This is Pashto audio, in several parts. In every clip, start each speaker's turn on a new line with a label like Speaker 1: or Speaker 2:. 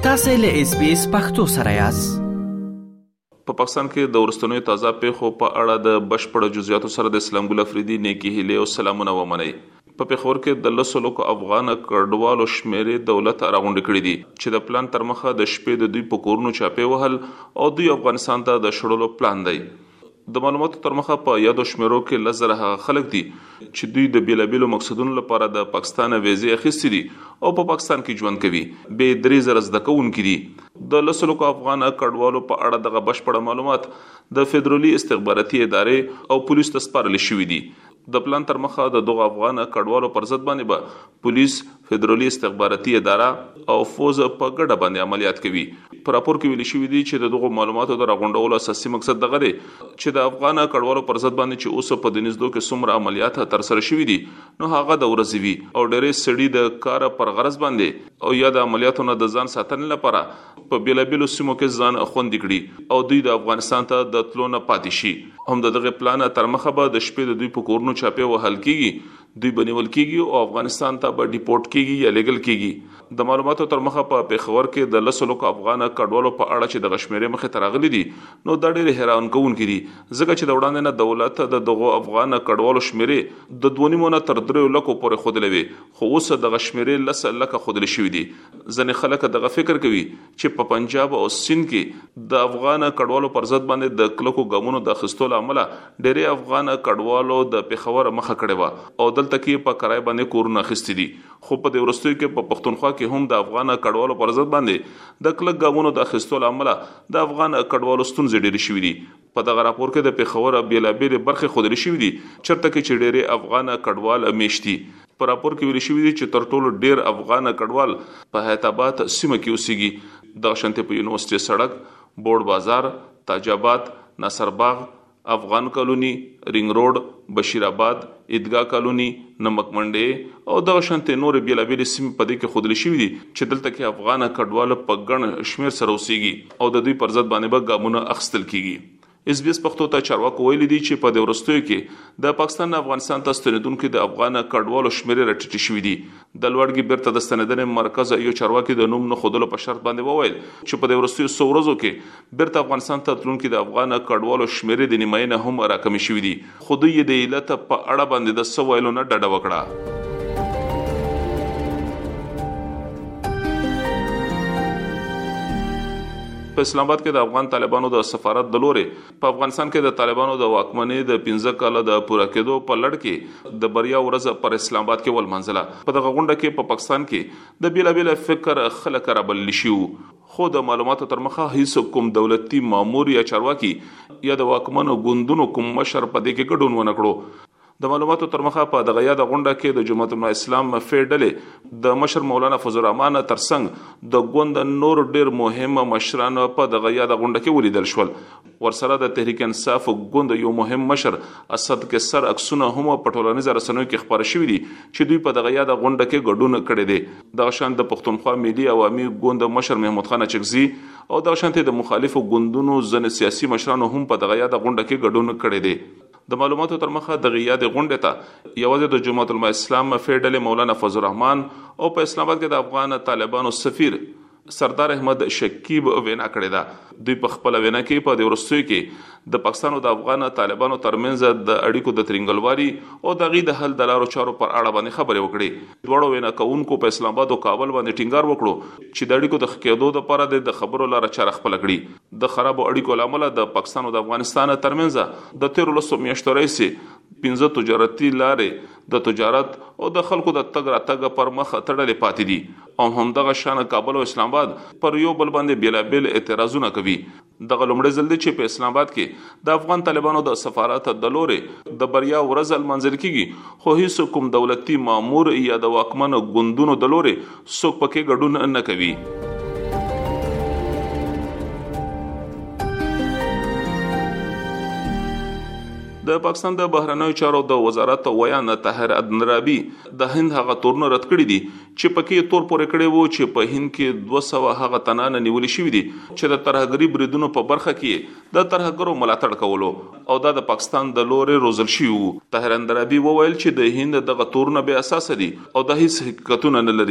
Speaker 1: تاسو له SBS پښتو سره یاست.
Speaker 2: په پاکستان کې د ورستنوي تازه پیښو په اړه د بشپړ جزئیاتو سره د اسلام ګل افریدي نیکی هیله او سلامونه ومني. په پیښور کې د 100 لکو افغان کډوالو شمیرې دولت راغونډ کړي دي چې د پلان تر مخه د شپې د دوی په کورونو چاپې وهل او دوی افغانستان ته د شړلو پلان دی. د معلوماتو تر مخه په یادو شمیرو کې لزر هغه خلک دي چې دوی د بیلابیلو مقصدونو لپاره د پاکستان ویزې اخیستې دي او په پاکستان کې ژوند کوي. به 3000 زده کوونکي دي. د 100 لکو افغان کډوالو په اړه دغه بشپړ معلومات د فدرالي استخباراتي ادارې او پولیس ته سپارل شوي دي. د پلان تر مخه د دغه افغان کډوالو پر ضد باندې به پولیس، فدرالي استخباراتي اداره او فوز په ګډه باندې عملیات کوي. په راپور کې ویل شوی دی چې دغه معلوماتو د راغونډولو اساسي مقصد دغه دی چې د افغان کډوالو پر ضد باندې چې اوس په دنيزدو کې څومره عملیات تر سره شوي دي نو هغه د ورځوي او ډېرې سړي د کار پر غرض باندې او یا د عملیاتونو د ځان ساتنې لپاره په بیلابیلو سیمو کې ځان خوندي کړي او دوی د افغانستان ته د تلو نه پاتې شي. هم دغه پلان تر مخه به د شپې د دوی په کورونو چاپې وهل کیږي، دوی بنول کیږي او افغانستان ته به ډیپورت کیږي یا لیګل کیږي. د معلوماتو تر مخه په پیښور کې د 100 لکو افغان کډوالو په اړه چې د غشمیرې مخه ترغلي دي نو دا ډېر حیران کوونکي دي ځکه چې د وړاندې نه دولت د دغه افغان کډوالو شمیرې د 2.5 تر 3 لکو پورې خودلې خو اوس د غشمیرې لس لکه خودل شوې دي. ځنې خلک دغه فکر کوي چې په پنجاب او سند کې د افغان کډوالو پر ضد باندې د کلکو ګامونو د خستول عمله ډېری افغان کډوالو د پیښور مخه کړې و او دلته کې په کرای باندې کورونه اخیستي دي. خو په دې ورستوي کې په پښتونخوا کې هم د افغان کډوالو پر ضد باندې د کلک ګامونو د خستول عمله د افغان کډوالو ستونزې ډېرې شوې دي. په دغه راپور کې د پیښور بیلابیل برخې خودلې شوې دي چرته کې چې ډېری افغان کډوال میشتي. په راپور کې ویل شوی دی چې تر ټولو ډیر افغان کډوال په حیدرآباد سیمه کې اوسېږي. د شانتي په یونیورسيټي سړک، بورډ بازار، تاج آباد، نصر باغ، افغان کالونی، رینګ روډ، بشیر آباد، عیدګاه کالونی، نمک منډي او د شانتي نور بیلابیل سیمه په دې کې خودل شوی دي چې دلته کې افغان کډوال په ګڼ شمیر سره اوسېږي او د دوی پر ضد باندې به ګامونه اخیستل کیږي. SBS پښتو ته چارواکو ویلي دي چې په دې ورستوي کې د پاکستان افغانستان ته ستنیدونکو د افغان کډوالو شمیرې راټیټې شوې دي. د لوړګي بیرته د ستنیدنې مرکز یو چارواکي د نوم نه خودلو په شرط باندې وویل چې په دې ورستوي 100 ورځو کې بیرته افغانستان ته تلونکو د افغان کډوالو شمیرې د نیماینه هم راکمې شوې دي. خو دوی د علت په اړه باندې د سوالو نه ډډه وکړه. په اسلام آباد کې د افغان طالبانو د سفارت د لورې په افغانستان کې د طالبانو د واکمنۍ د 15 کال د پوره کېدو په لړ کې د بریا ورځ پر اسلام آباد کې ولمنځله. په دغه غونډه کې په پاکستان کې د بیلابیل فکر خلک رابل شي خو د معلوماتو تر مخه هیڅ کوم دولتي مامور یا چارواکي یا د واکمنو ګوندونو کوم مشر په دې کې ګډون ونه کړو. د معلوماتو تر مخه په دغه یاد غونډه کې د جماعت اسلام فیډلې د مشر مولانا فضل الرحمن ترڅنګ د ګوند نور ډیر مهم مشران په دغه یاد غونډه کې ولیدل شول. ورسره د تحریک انصاف ګوند یو مهم مشر اسد کسر عکسونه هم په ټولنیزو رسنیو کې خبر شوي دي چې دوی په دغه یاد غونډه کې ګډون کړی دی. د شان د پښتونخوا ملي عوامي ګوند مشر محمود خان چکزي او د شانته د مخالفو ګوندونو ځنې سیاسي مشرانو هم په دغه یاد غونډه کې ګډون کړی دی. د معلوماتو تر مخه د غیاد غونډه ته یوازې د جماعت الاسلام فیډل مولانا فضل الرحمن او په اسلام آباد کې د افغان طالبانو سفیر سردار احمد شکیب وینا کړې ده. دوی په خپل وینا کې په د ورستوي کې د پاکستان او د افغان طالبانو ترمنځ د اړیکو د ترنګلواري او د غي د حل د لارو چارو پر اړه باندې خبرې وکړې. دوړو وینا کوونکو په اسلام آباد او کابل باندې ټینګار وکړو چې د اړیکو د خکېدو لپاره د خبرو لاره چاره خپل کړي. د خراب اړیکو لامل د پاکستان او د افغانستان ترمنځ د 13 میاشتو راځي 15 تجارتي لارې د تجارت او د خلکو د تګ راتګ پر مخ تړلې پاتې دي او هم دغه شان کابل او اسلام آباد پر یو بل باندې بیلابل اعتراضونه کوي. دغه لومړی ځل دی چې په اسلام آباد کې د افغان طالبانو د سفارت د لورې د بریا ورځ منځل کیږي خو هیڅ کوم دولتي مامور یا د واکمن ګوندونو د لورې څوک پکې ګډون نه کوي. د پاکستان د بهرنیو چارو د وزارت ویان طاهر ادنرابي د هند هغه تورن رد کړی دي چې پکې تور پورې کړی وو چې په هند کې 200 هغه تنان نیول شوی دي چې د ترهګری بریدونو په برخه کې د ترهګرو ملاتړ کولو او د پاکستان د لوري روزل شي وو. طاهر ادنرابي وویل چې د هند دغه تورن به اساس دي او د هیڅ حقیقتونه نه لري.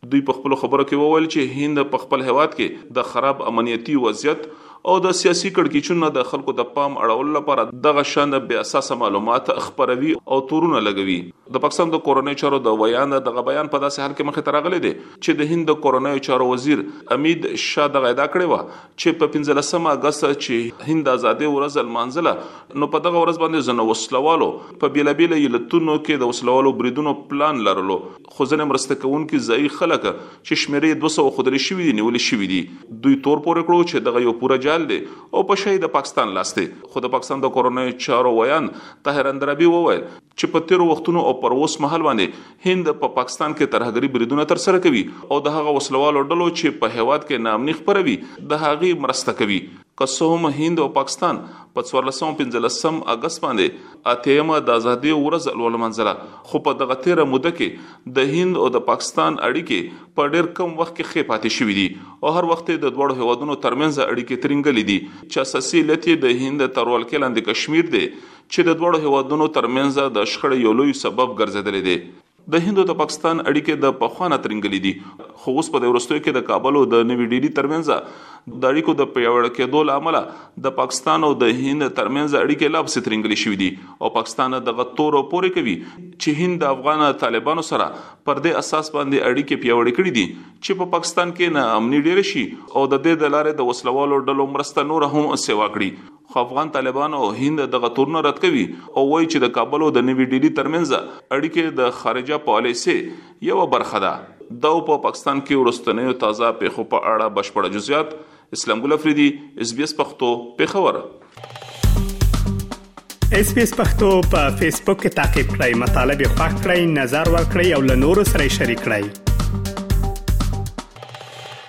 Speaker 2: دوی په خپل خبرو کې وویل چې هند په خپل هیواد کې د خراب امنیتي وضعیت او د سیاسي کړکېچونو د خلکو د پام اړولو لپاره دغه شان بې اساسه معلومات خپروي او تورونه لګوي. د پاکستان د کورونی چارو د بیان په داسې حال کې مخې ته راغلی دی چې د هند د کورونی چارو وزیر امید شاه دغه ادعا کړې و چې په 15 اگست چې هند ازادي ورځ لمانځله، نو په دغه ورځ باندې ځنه وسلوالو په بیلابیل یلتونو کې د وسلوالو بریدونو پلان لرلو، خو ځنه مرسته کوونکي ځای خلک چې شمیرې 200 خودري شوي دي نیول شوي دي. دوی تور پورې کړو چې دغه یو پوره دی او په شهید پاکستان لاسته. خو د پاکستان د کورونی چارو ویان طاهر اندرابي وویل چې په تیر وختونو او پر اوس مهال باندې هند په پاکستان کې ترهګری بریدونه تر سره کوي او د هغه وسلوالو ډلو چې په هیواد کې نامني خبروي د هغه مرسته کوي. قسم هند او پاکستان په 1415 اگست باندې اتهمه د ازادي ورځ ولمنځله، خو په دغه تیر موده کې د هند او د پاکستان اړیکې په ډېر کم وخت کې ښه پاتې شوې دي او هر وخت د دوړو هیوادونو ترمنځ اړیکې ترنګلې دي چې اساسي علت د هند تر ولکې لاندې کشمیر دی چې د دوړو هیوادونو ترمنځ د شخړې یو لوی سبب ګرځیدلی دی. د هند او د پاکستان اړیکې د پخوانه ترنګلې دي، خو اوس په وروستیو کې د کابل او د نوې ډیلی ترمنځ د اړیکو د پیاوړتیا کېدو لامل د پاکستان او د هند ترمنځ اړیکې لا پسې ترنګلې شوې دي او پاکستان دغه تور پورې کوي چې هند د افغان طالبانو سره پر دې اساس باندې اړیکې پیاوړې کړې دي چې په پاکستان کې نه امنیت ډیر شي او د دې د لارې د وسلوالو ډلو مرسته نور هم سیوا کړي. خو افغان طالبان او هند دغه تورونه رد کوي او وایي چې د کابل او د نوې ډیلی ترمنځ اړیکې د خارجه پالیسي یو برخه ده. دا په پاکستان کې ورستنیو تازه پیښو په اړه بشپړ جزئیات اسلام ګل افریدي SBS پښتو پیښور.
Speaker 3: SBS پښتو په فیسبوک کې تا کې پلی مطلب یو فاک کړئ، نظر ور کړئ او له نورو سره شریک کړئ.